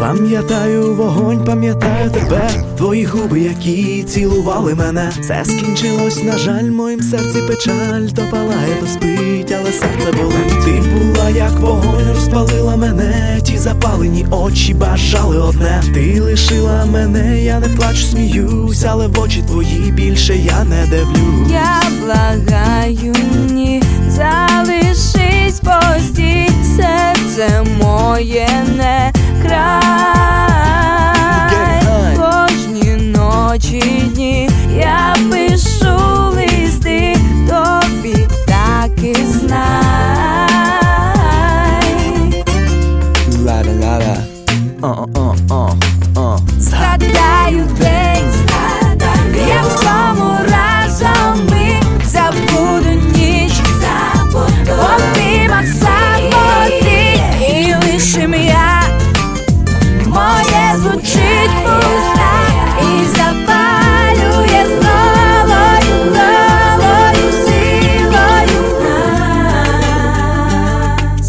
Пам'ятаю вогонь, пам'ятаю тебе, твої губи, які цілували мене. Все скінчилось, на жаль, моїм серці печаль. То палає, то спить, але серце болить. Ти була як вогонь, розпалила мене. Ті запалені очі бажали одне. Ти лишила мене, я не плачу, сміюсь, але в очі твої більше я не дивлюсь. Я благаю, ні, залишись пості, серце моє не край. Кожні ночі, дні я пишу листи тобі, так і знай. Ла-ла-ла-ла. Згадаю день, я в тому разом ми забуду ніч, в обіймах самоти, і лиш ім'я моє звучить в устах і запалює новою, новою силою нас.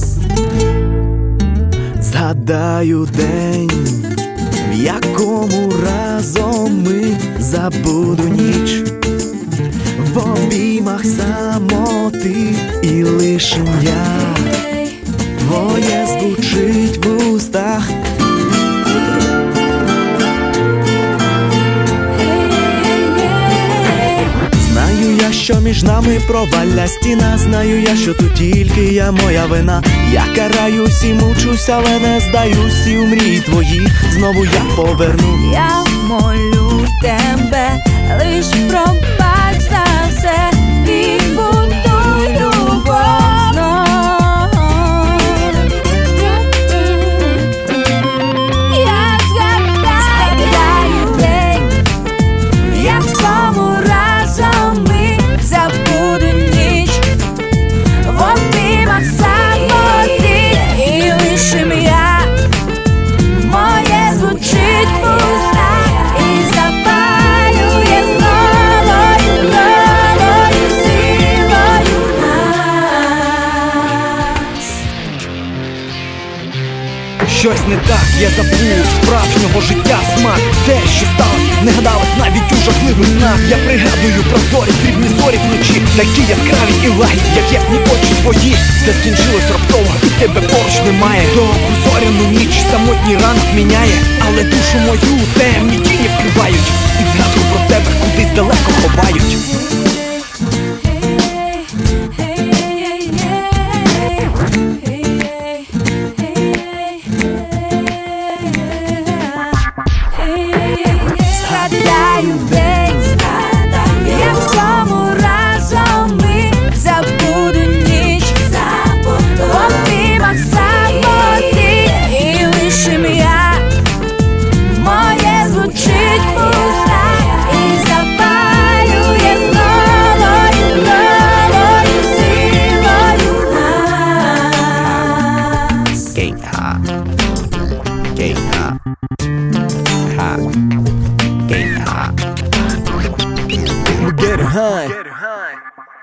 Згадаю день, в якому разом ми забуду ніч, в обіймах самоти, і лиш ім'я твоє звучить в устах. Знаю я, що між нами провалля стіна. Знаю я, що тут тільки я, моя вина. Я караюсь і мучусь, але не здаюсь, і у мрії твої знову я поверну. Я молю тебе, лиш пробач за все, відбудуй любов знов. Я згадаю день, як в тому разом ми забуду ніч, в обіймах самоти, і лиш ім'я моє звучить в устах і запалює новою, новою силою нас. Щось не так, я забув справжнього життя смак. Те, що сталося, не гадалось навіть у жахливих снах. Я пригадую прозорі, срібні зорі вночі, такі яскраві і лагідні, як ясні очі твої. Все скінчилось раптово, і тебе поруч немає. Довгу зоряну ніч, самотній ранок міняє, але душу мою темні тіні вкривають, і згадку про тебе кудись далеко ховають. Згадаю день, як в тому разом ми забуду ніч, в обіймах самоти, і лиш ім'я моє звучить в устах і запалює новою, новою силою нас. Гей-ха, гей-ха, ха, гей-ха. We're getting high.